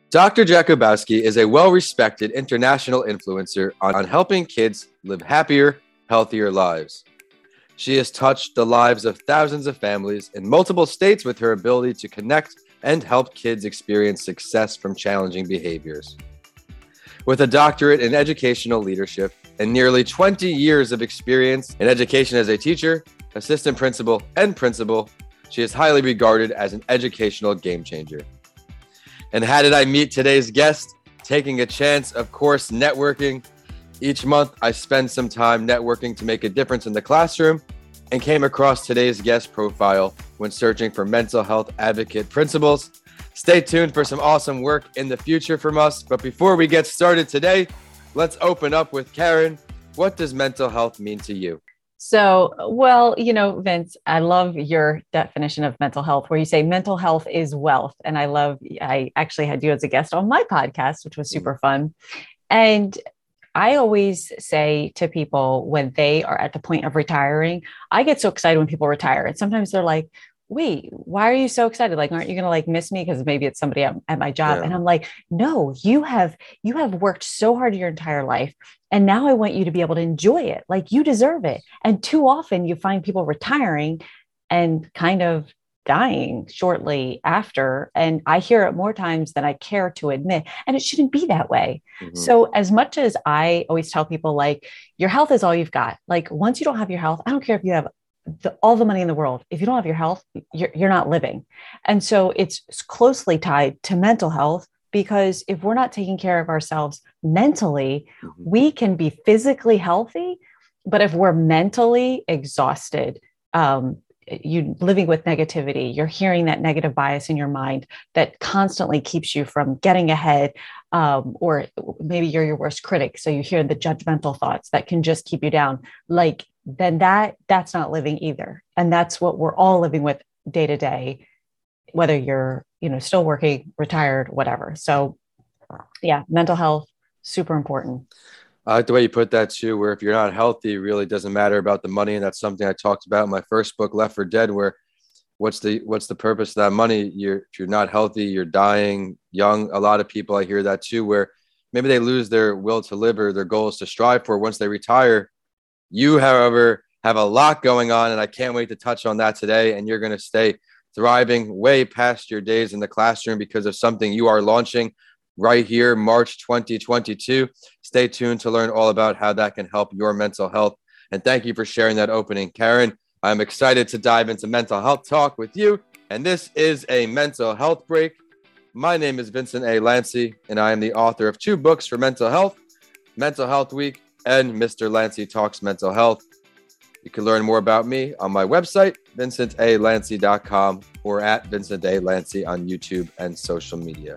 Dr. Jakubowski is a well-respected international influencer on helping kids live happier, healthier lives. She has touched the lives of thousands of families in multiple states with her ability to connect and help kids experience success from challenging behaviors. With a doctorate in educational leadership and nearly 20 years of experience in education as a teacher, assistant principal, and principal, she is highly regarded as an educational game changer. And how did I meet today's guest? Taking a chance, of course, networking. Each month, I spend some time networking to make a difference in the classroom and came across today's guest profile when searching for mental health advocate principals. Stay tuned for some awesome work in the future from us. But before we get started today, let's open up with Karen. What does mental health mean to you? So, Vince, I love your definition of mental health, where you say mental health is wealth. And I actually had you as a guest on my podcast, which was super fun. And I always say to people when they are at the point of retiring, I get so excited when people retire. And sometimes they're like, wait, why are you so excited? Like, aren't you going to miss me? Because maybe it's somebody at my job. Yeah. And I'm like, no, you have worked so hard your entire life. And now I want you to be able to enjoy it. Like, you deserve it. And too often you find people retiring and kind of dying shortly after. And I hear it more times than I care to admit. And it shouldn't be that way. Mm-hmm. So as much as I always tell people, like, your health is all you've got. Like, once you don't have your health, I don't care if you have all the money in the world. If you don't have your health, you're not living. And so it's closely tied to mental health, because if we're not taking care of ourselves mentally, we can be physically healthy. But if we're mentally exhausted, you living with negativity, you're hearing that negative bias in your mind that constantly keeps you from getting ahead. Or maybe you're your worst critic. So you hear the judgmental thoughts that can just keep you down. Then that's not living either. And that's what we're all living with day to day, whether you're, still working, retired, whatever. So yeah, mental health, super important. I like the way you put that too, where if you're not healthy, it really doesn't matter about the money. And that's something I talked about in my first book, Left for Dead, where what's the purpose of that money? If you're not healthy, you're dying young. A lot of people, I hear that too, where maybe they lose their will to live or their goals to strive for once they retire. You, however, have a lot going on, and I can't wait to touch on that today. And you're going to stay thriving way past your days in the classroom because of something you are launching right here, March 2022. Stay tuned to learn all about how that can help your mental health. And thank you for sharing that opening, Karen. I'm excited to dive into mental health talk with you. And this is a mental health break. My name is Vincent A. Lancy, and I am the author of 2 books for mental health, Mental Health Week and Mr. Lancy Talks Mental Health. You can learn more about me on my website, vincentalancy.com, or at Vincent A. Lancy on YouTube and social media.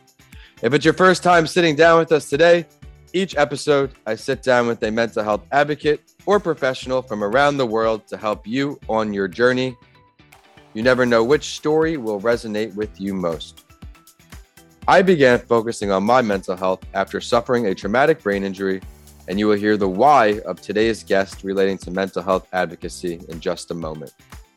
If it's your first time sitting down with us today, each episode I sit down with a mental health advocate or professional from around the world to help you on your journey. You never know which story will resonate with you most. I began focusing on my mental health after suffering a traumatic brain injury, and you will hear the why of today's guest relating to mental health advocacy in just a moment.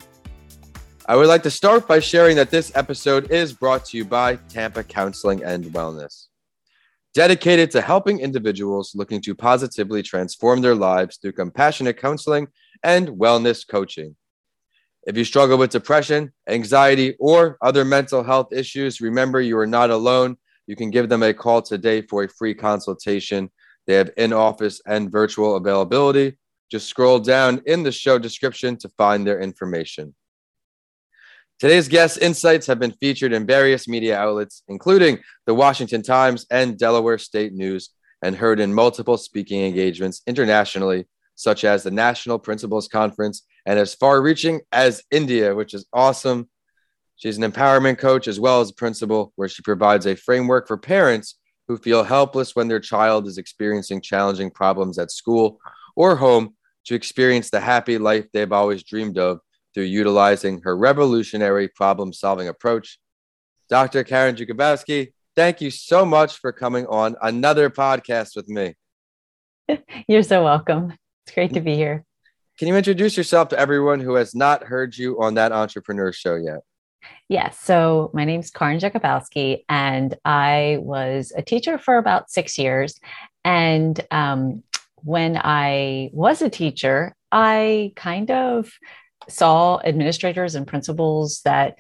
I would like to start by sharing that this episode is brought to you by Tampa Counseling and Wellness, dedicated to helping individuals looking to positively transform their lives through compassionate counseling and wellness coaching. If you struggle with depression, anxiety, or other mental health issues, remember you are not alone. You can give them a call today for a free consultation. They have in-office and virtual availability. Just scroll down in the show description to find their information. Today's guest insights have been featured in various media outlets, including the Washington Times and Delaware State News, and heard in multiple speaking engagements internationally, such as the National Principals Conference and as far-reaching as India, which is awesome. She's an empowerment coach as well as a principal, where she provides a framework for parents who feel helpless when their child is experiencing challenging problems at school or home to experience the happy life they've always dreamed of through utilizing her revolutionary problem-solving approach. Dr. Karen Jakubowski, thank you so much for coming on another podcast with me. You're so welcome. It's great to be here. Can you introduce yourself to everyone who has not heard you on that entrepreneur show yet? Yes. So my name's Karin Jakubowski, and I was a teacher for about 6 years. And when I was a teacher, I kind of saw administrators and principals that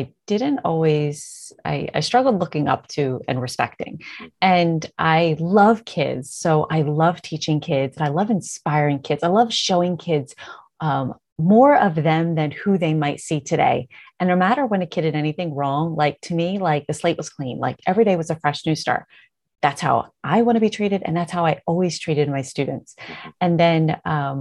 I struggled looking up to and respecting. And I love kids. So I love teaching kids and I love inspiring kids. I love showing kids more of them than who they might see today. And no matter when a kid did anything wrong, like to me, like the slate was clean, like every day was a fresh new start. That's how I want to be treated. And that's how I always treated my students. And then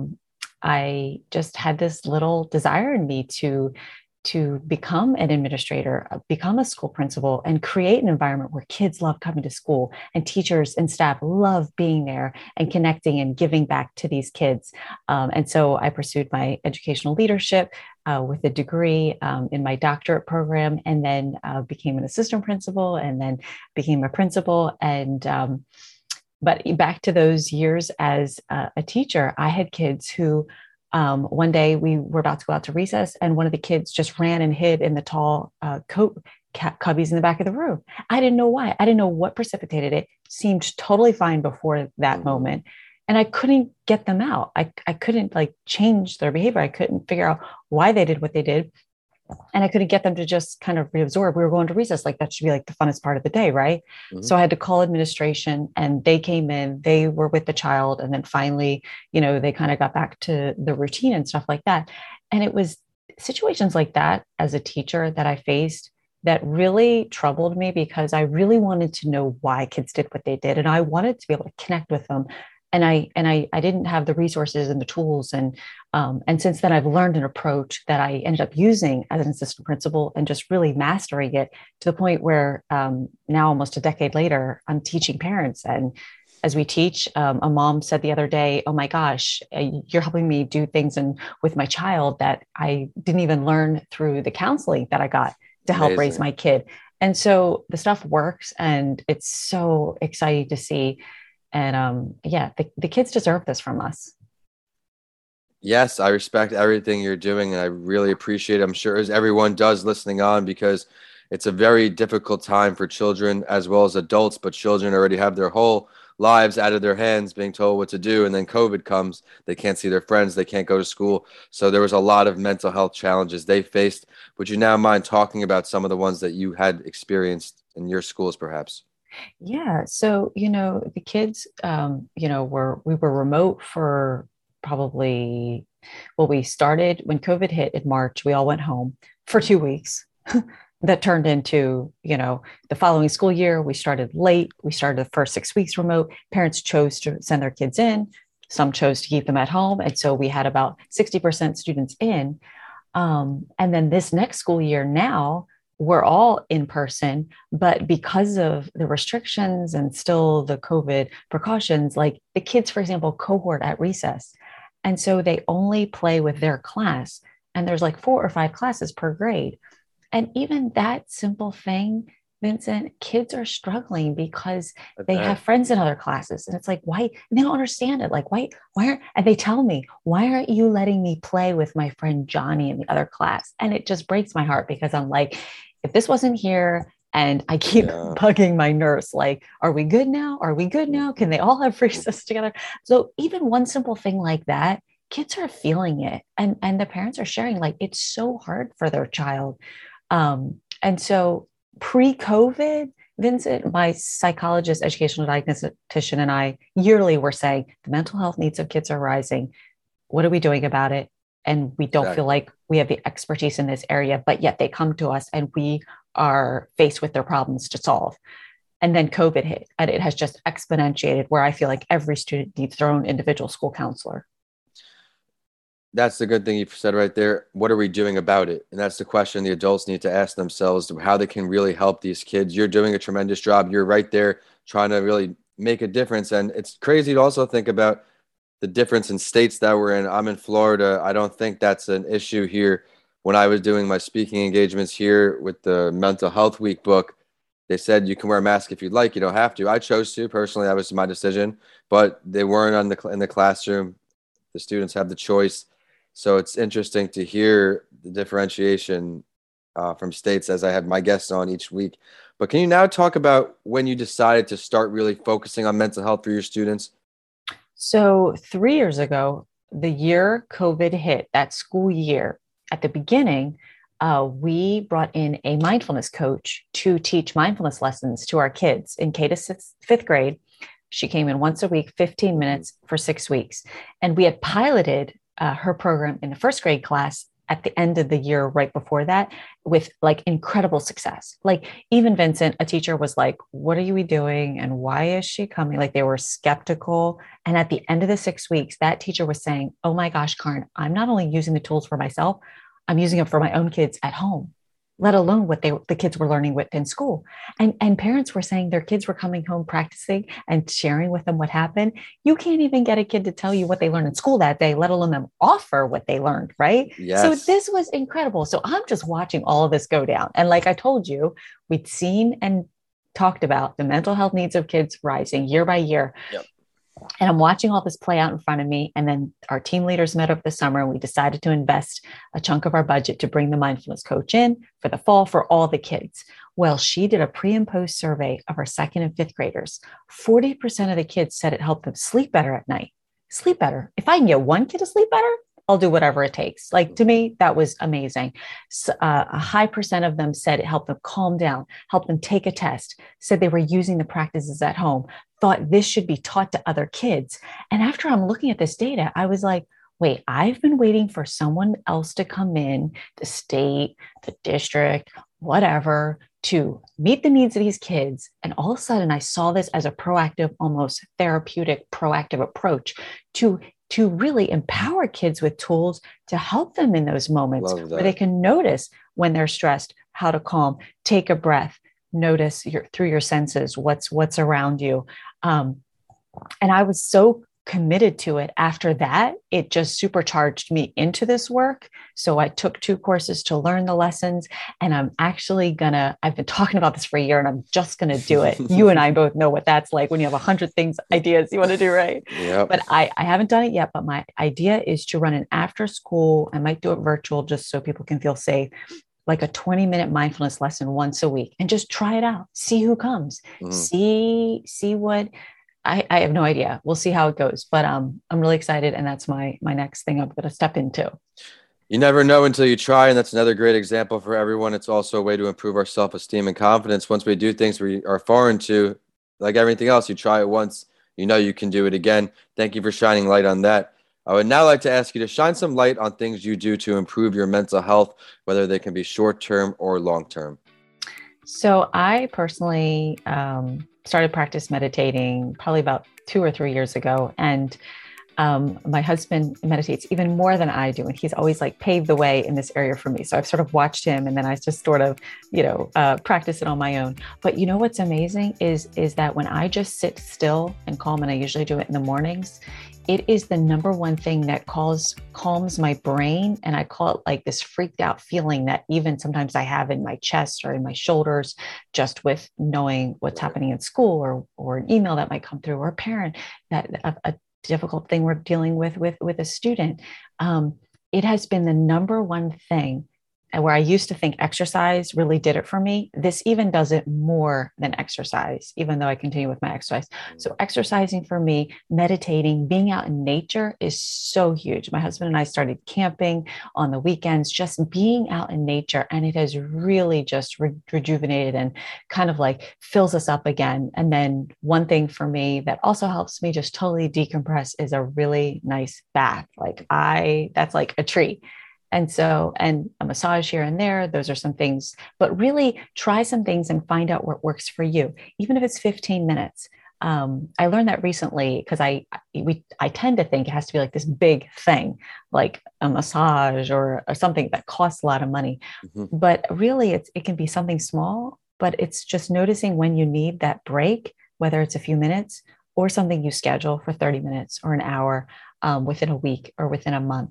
I just had this little desire in me to become an administrator, become a school principal, and create an environment where kids love coming to school and teachers and staff love being there and connecting and giving back to these kids. And so I pursued my educational leadership with a degree in my doctorate program, and then became an assistant principal, and then became a principal. And but back to those years as a teacher, I had kids who one day we were about to go out to recess, and one of the kids just ran and hid in the tall coat cubbies in the back of the room. I didn't know why. I didn't know what precipitated it. Seemed totally fine before that moment. And I couldn't get them out. I couldn't like change their behavior. I couldn't figure out why they did what they did. And I couldn't get them to just kind of reabsorb. We were going to recess, like that should be like the funnest part of the day, right? Mm-hmm. So I had to call administration, and they came in, they were with the child, and then finally, they kind of got back to the routine and stuff like that. And it was situations like that as a teacher that I faced that really troubled me, because I really wanted to know why kids did what they did, and I wanted to be able to connect with them. And I didn't have the resources and the tools, and since then I've learned an approach that I ended up using as an assistant principal and just really mastering it to the point where now, almost a decade later, I'm teaching parents. And as we teach, a mom said the other day, "Oh my gosh, you're helping me do things with my child that I didn't even learn through the counseling that I got to help raise my kid." And so the stuff works, and it's so exciting to see. And the kids deserve this from us. Yes, I respect everything you're doing, and I really appreciate it. I'm sure as everyone does listening on, because it's a very difficult time for children as well as adults, but children already have their whole lives out of their hands being told what to do. And then COVID comes, they can't see their friends, they can't go to school. So there was a lot of mental health challenges they faced. Would you now mind talking about some of the ones that you had experienced in your schools, perhaps? Yeah. So, the kids, we were remote for probably, well, we started when COVID hit in March, we all went home for 2 weeks. That turned into, the following school year, we started late. We started the first 6 weeks remote. Parents chose to send their kids in. Some chose to keep them at home. And so we had about 60% students in. And then this next school year now, we're all in person, but because of the restrictions and still the COVID precautions, like the kids, for example, cohort at recess. And so they only play with their class, and there's like 4 or 5 classes per grade. And even that simple thing, Vincent, kids are struggling because they have friends in other classes. And it's like, why? And they don't understand it. Like, and they tell me, why aren't you letting me play with my friend Johnny in the other class? And it just breaks my heart, because I'm like, if this wasn't here, and I keep bugging my nurse, like, are we good now? Are we good now? Can they all have recess together? So even one simple thing like that, kids are feeling it. And the parents are sharing, like, it's so hard for their child. And so pre-COVID, Vincent, my psychologist, educational diagnostician, and I yearly were saying the mental health needs of kids are rising. What are we doing about it? And we don't feel like we have the expertise in this area, but yet they come to us and we are faced with their problems to solve. And then COVID hit, and it has just exponentiated, where I feel like every student needs their own individual school counselor. That's the good thing you've said right there. What are we doing about it? And that's the question the adults need to ask themselves, how they can really help these kids. You're doing a tremendous job. You're right there trying to really make a difference. And it's crazy to also think about the difference in states that we're in. I'm in Florida. I don't think that's an issue here. When I was doing my speaking engagements here with the Mental Health Week book, they said you can wear a mask if you'd like. You don't have to. I chose to personally. That was my decision. But they weren't in the classroom. The students have the choice. So it's interesting to hear the differentiation from states as I have my guests on each week. But can you now talk about when you decided to start really focusing on mental health for your students? So 3 years ago, the year COVID hit, that school year, at the beginning, we brought in a mindfulness coach to teach mindfulness lessons to our kids in K to fifth grade. She came in once a week, 15 minutes for 6 weeks. And we had piloted her program in the first grade class at the end of the year, right before that, with like incredible success. Like even Vincent, a teacher, was like, what are you doing? And why is she coming? Like they were skeptical. And at the end of the 6 weeks, that teacher was saying, oh my gosh, Karin, I'm not only using the tools for myself, I'm using them for my own kids at home, let alone what the kids were learning within school. And parents were saying their kids were coming home practicing and sharing with them what happened. You can't even get a kid to tell you what they learned in school that day, let alone them offer what they learned, right? Yes. So this was incredible. So I'm just watching all of this go down. And like I told you, we'd seen and talked about the mental health needs of kids rising year by year. Yep. And I'm watching all this play out in front of me. And then our team leaders met over the summer and we decided to invest a chunk of our budget to bring the mindfulness coach in for the fall for all the kids. Well, she did a pre and post survey of our second and fifth graders. 40% of the kids said it helped them sleep better at night. Sleep better. If I can get one kid to sleep better, I'll do whatever it takes. Like to me, that was amazing. So, a high percent of them said it helped them calm down, helped them take a test, said they were using the practices at home, thought this should be taught to other kids. And after I'm looking at this data, I was like, wait, I've been waiting for someone else to come in, the state, the district, whatever, to meet the needs of these kids. And all of a sudden I saw this as a proactive, almost therapeutic, proactive approach to really empower kids with tools to help them in those moments where they can notice when they're stressed, how to calm, take a breath, notice through your senses, what's around you. And I was so committed to it. After that, it just supercharged me into this work. So I took 2 courses to learn the lessons, and I've been talking about this for a year and I'm just going to do it. You and I both know what that's like when you have 100 ideas you want to do, right? Yep. But I haven't done it yet, but my idea is to run an after school. I might do it virtual just so people can feel safe, like a 20-minute mindfulness lesson once a week, and just try it out. See who comes, see what, I have no idea. We'll see how it goes, but I'm really excited. And that's my next thing I'm going to step into. You never know until you try. And that's another great example for everyone. It's also a way to improve our self-esteem and confidence. Once we do things we are foreign to, like everything else, you try it once, you know you can do it again. Thank you for shining light on that. I would now like to ask you to shine some light on things you do to improve your mental health, whether they can be short-term or long-term. So I personally started practice meditating probably about 2 or 3 years ago. And my husband meditates even more than I do. And he's always like paved the way in this area for me. So I've sort of watched him, and then I just sort of, practice it on my own. But you know, what's amazing is that when I just sit still and calm, and I usually do it in the mornings, it is the number one thing that calms my brain. And I call it like this freaked out feeling that even sometimes I have in my chest or in my shoulders, just with knowing what's happening in school or an email that might come through, or a parent that a difficult thing we're dealing with a student. It has been the number one thing. And where I used to think exercise really did it for me, this even does it more than exercise, even though I continue with my exercise. So exercising for me, meditating, being out in nature is so huge. My husband and I started camping on the weekends, just being out in nature. And it has really just rejuvenated and kind of like fills us up again. And then one thing for me that also helps me just totally decompress is a really nice bath. That's like a treat. And a massage here and there, those are some things, but really try some things and find out what works for you, even if it's 15 minutes. I learned that recently because I tend to think it has to be like this big thing, like a massage or something that costs a lot of money. Mm-hmm. But really it can be something small, but it's just noticing when you need that break, whether it's a few minutes or something you schedule for 30 minutes or an hour within a week or within a month.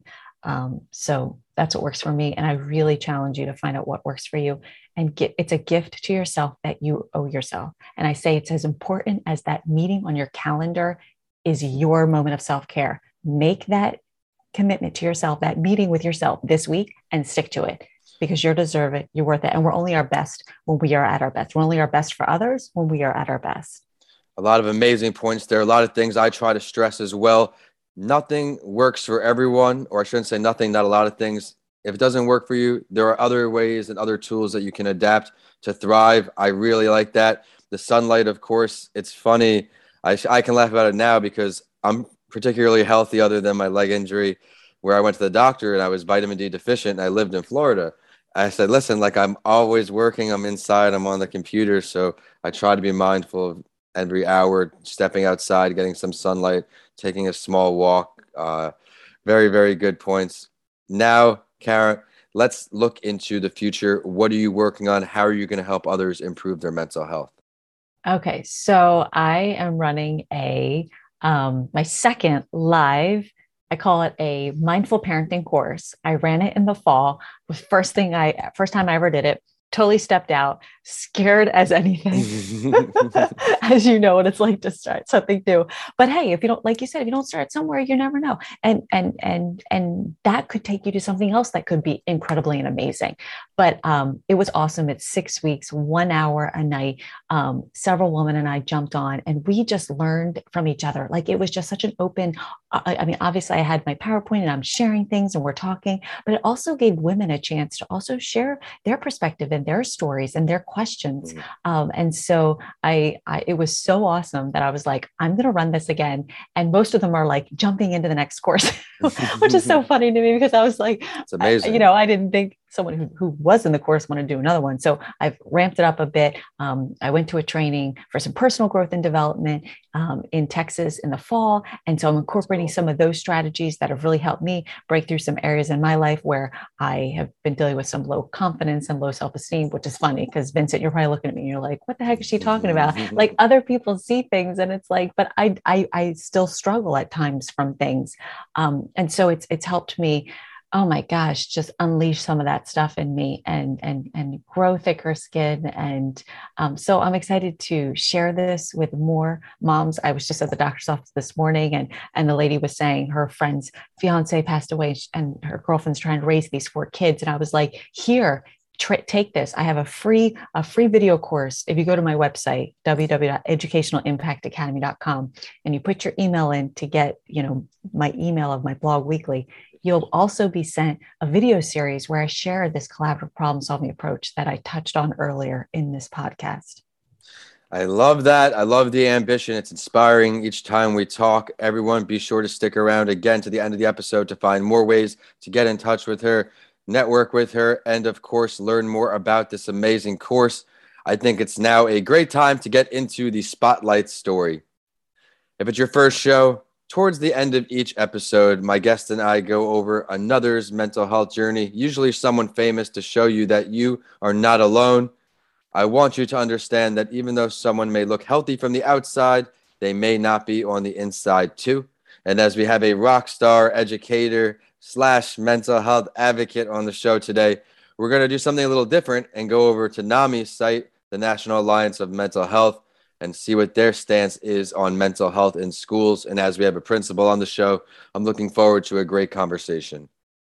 So that's what works for me. And I really challenge you to find out what works for you and it's a gift to yourself that you owe yourself. And I say it's as important as that meeting on your calendar is your moment of self-care. Make that commitment to yourself, that meeting with yourself this week, and stick to it. because you deserve it. You're worth it. And we're only our best when we are at our best. We're only our best for others when we are at our best. A lot of amazing points there. A lot of things I try to stress as well. Nothing works for everyone, or I shouldn't say nothing, not a lot of things. If it doesn't work for you, there are other ways and other tools that you can adapt to thrive. I really like that. The sunlight, of course, it's funny. I can laugh about it now because I'm particularly healthy other than my leg injury, where I went to the doctor and I was vitamin D deficient and I lived in Florida. I said, listen, like I'm always working, I'm inside, I'm on the computer. So I try to be mindful of every hour, stepping outside, getting some sunlight, taking a small walk. Very, very good points. Now, Karen, let's look into the future. What are you working on? How are you going to help others improve their mental health? Okay, so I am running my second live. I call it a mindful parenting course. I ran it in the fall. The first time I ever did it. Totally stepped out, scared as anything, as you know what it's like to start something new. But hey, if you don't, like you said, if you don't start somewhere, you never know. And that could take you to something else that could be incredibly and amazing. But it was awesome. It's 6 weeks, 1 hour a night. Several women and I jumped on, and we just learned from each other. Like it was just such an open. I mean, obviously, I had my PowerPoint and I'm sharing things and we're talking, but it also gave women a chance to also share their perspective and their stories and their questions. And so it was so awesome that I was like, I'm going to run this again. And most of them are like jumping into the next course, which is so funny to me because I was like, it's amazing. I didn't think someone who was in the course wanted to do another one. So I've ramped it up a bit. I went to a training for some personal growth and development in Texas in the fall. And so I'm incorporating some of those strategies that have really helped me break through some areas in my life where I have been dealing with some low confidence and low self-esteem, which is funny because Vincent, you're probably looking at me and you're like, what the heck is she talking about? Like other people see things and it's like, but I still struggle at times from things. And so it's helped me, oh my gosh, just unleash some of that stuff in me and grow thicker skin. And so I'm excited to share this with more moms. I was just at the doctor's office this morning and the lady was saying her friend's fiance passed away and her girlfriend's trying to raise these 4 kids. And I was like, here, take this. I have a free video course. If you go to my website, www.educationalimpactacademy.com, and you put your email in to get, my email of my blog weekly, you'll also be sent a video series where I share this collaborative problem solving approach that I touched on earlier in this podcast. I love that. I love the ambition. It's inspiring each time we talk. Everyone, be sure to stick around again to the end of the episode to find more ways to get in touch with her, network with her, and of course, learn more about this amazing course. I think it's now a great time to get into the spotlight story. If it's your first show, towards the end of each episode, my guest and I go over another's mental health journey, usually someone famous, to show you that you are not alone. I want you to understand that even though someone may look healthy from the outside, they may not be on the inside too. And as we have a rock star educator / mental health advocate on the show today, we're going to do something a little different and go over to NAMI's site, the National Alliance of Mental Health, and see what their stance is on mental health in schools. And as we have a principal on the show, I'm looking forward to a great conversation.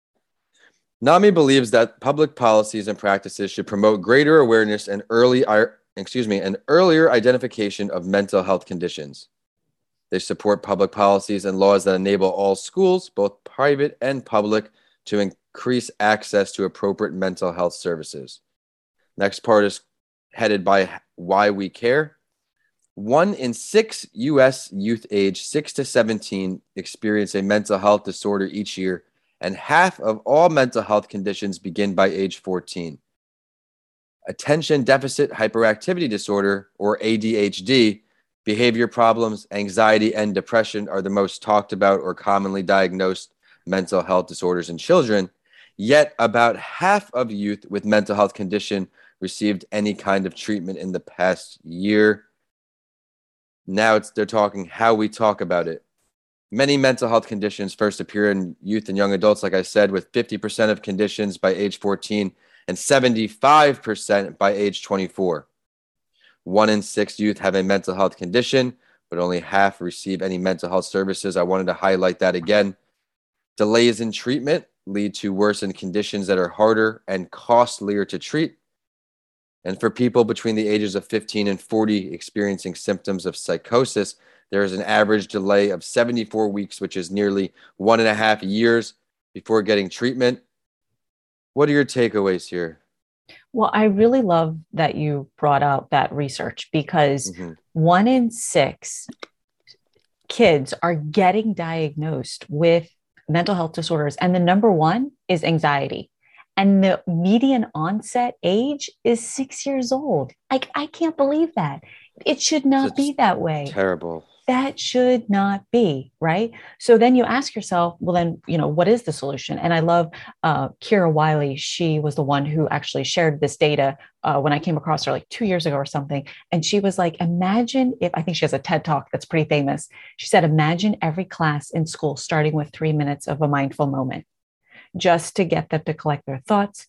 NAMI believes that public policies and practices should promote greater awareness and earlier identification of mental health conditions. They support public policies and laws that enable all schools, both private and public, to increase access to appropriate mental health services. Next part is headed by Why We Care. 1 in 6 U.S. youth aged 6 to 17 experience a mental health disorder each year, and half of all mental health conditions begin by age 14. Attention deficit hyperactivity disorder, or ADHD, behavior problems, anxiety, and depression are the most talked about or commonly diagnosed mental health disorders in children, yet about half of youth with mental health condition received any kind of treatment in the past year. Now they're talking how we talk about it. Many mental health conditions first appear in youth and young adults, like I said, with 50% of conditions by age 14 and 75% by age 24. 1 in 6 youth have a mental health condition, but only half receive any mental health services. I wanted to highlight that again. Delays in treatment lead to worsened conditions that are harder and costlier to treat. And for people between the ages of 15 and 40 experiencing symptoms of psychosis, there is an average delay of 74 weeks, which is nearly 1.5 years before getting treatment. What are your takeaways here? Well, I really love that you brought out that research because 1 in 6 kids are getting diagnosed with mental health disorders. And the number one is anxiety. And the median onset age is 6 years old. I can't believe that. It should not be that way. Terrible. That should not be, right? So then you ask yourself, well, then, what is the solution? And I love Kira Wiley. She was the one who actually shared this data when I came across her like 2 years ago or something. And she was like, imagine if, I think she has a TED Talk that's pretty famous. She said, imagine every class in school starting with 3 minutes of a mindful moment, just to get them to collect their thoughts.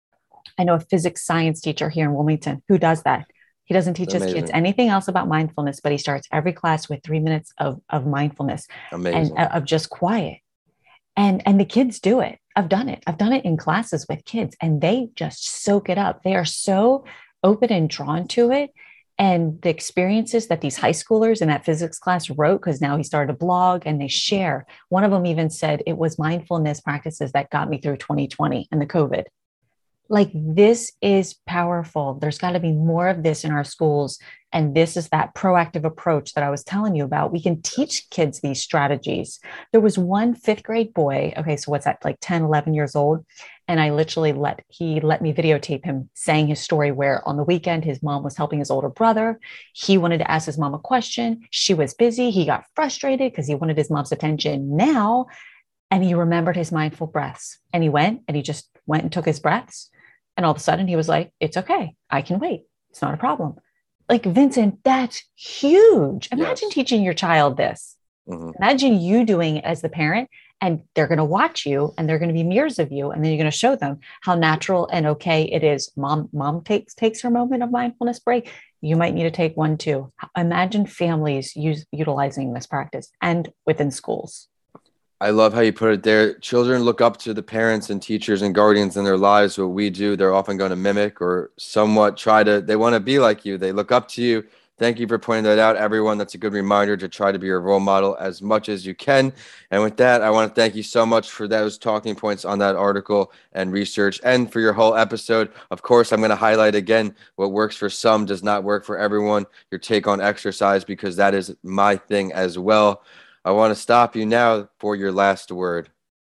I know a physics science teacher here in Wilmington who does that. He doesn't teach his kids anything else about mindfulness, but he starts every class with 3 minutes of mindfulness and of just quiet. And the kids do it. I've done it. I've done it in classes with kids and they just soak it up. They are so open and drawn to it. And the experiences that these high schoolers in that physics class wrote, because now he started a blog and they share. One of them even said it was mindfulness practices that got me through 2020 and the COVID. Like, this is powerful. There's got to be more of this in our schools. And this is that proactive approach that I was telling you about. We can teach kids these strategies. There was one 5th grade boy. Okay. So what's that, like 10, 11 years old. And I literally let me videotape him saying his story where on the weekend, his mom was helping his older brother. He wanted to ask his mom a question. She was busy. He got frustrated because he wanted his mom's attention now. And he remembered his mindful breaths and he just went and took his breaths. And all of a sudden he was like, it's okay. I can wait. It's not a problem. Like, Vincent, that's huge. Imagine teaching your child this. Imagine you doing it as the parent, and they're going to watch you and they're going to be mirrors of you. And then you're going to show them how natural and okay it is. Mom takes her moment of mindfulness break. You might need to take one too. Imagine families utilizing this practice and within schools. I love how you put it there. Children look up to the parents and teachers and guardians in their lives. What we do, they're often going to mimic or somewhat they want to be like you. They look up to you. Thank you for pointing that out, everyone. That's a good reminder to try to be your role model as much as you can. And with that, I want to thank you so much for those talking points on that article and research and for your whole episode. Of course, I'm going to highlight again, what works for some does not work for everyone. Your take on exercise, because that is my thing as well. I want to stop you now for your last word.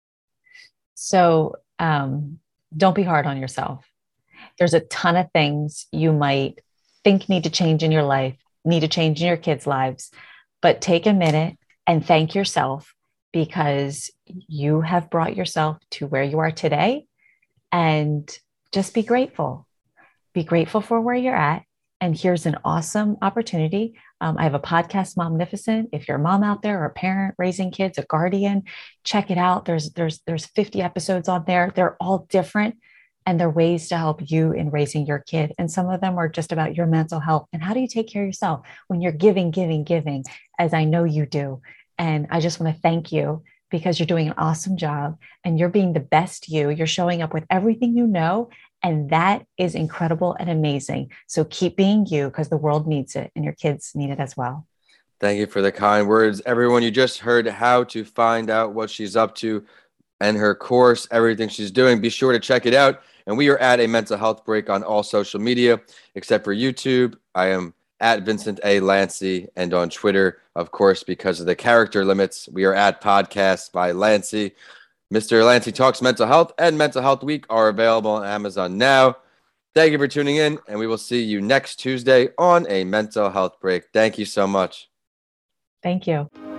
So don't be hard on yourself. There's a ton of things you might think need to change in your life, need to change in your kids' lives, but take a minute and thank yourself because you have brought yourself to where you are today, and just be grateful. Be grateful for where you're at. And here's an awesome opportunity. I have a podcast, Momnificent. If you're a mom out there or a parent raising kids, a guardian, check it out. There's 50 episodes on there. They're all different, and they're ways to help you in raising your kid. And some of them are just about your mental health and how do you take care of yourself when you're giving, as I know you do. And I just want to thank you because you're doing an awesome job and you're being the best you. You're showing up with everything you know. And that is incredible and amazing. So keep being you because the world needs it and your kids need it as well. Thank you for the kind words. Everyone, you just heard how to find out what she's up to and her course, everything she's doing. Be sure to check it out. And we are at A Mental Health Break on all social media, except for YouTube. I am at Vincent A. Lancy, and on Twitter, of course, because of the character limits, we are at Podcasts by Lancy. Mr. Lancy Talks Mental Health and Mental Health Week are available on Amazon now. Thank you for tuning in, and we will see you next Tuesday on A Mental Health Break. Thank you so much. Thank you.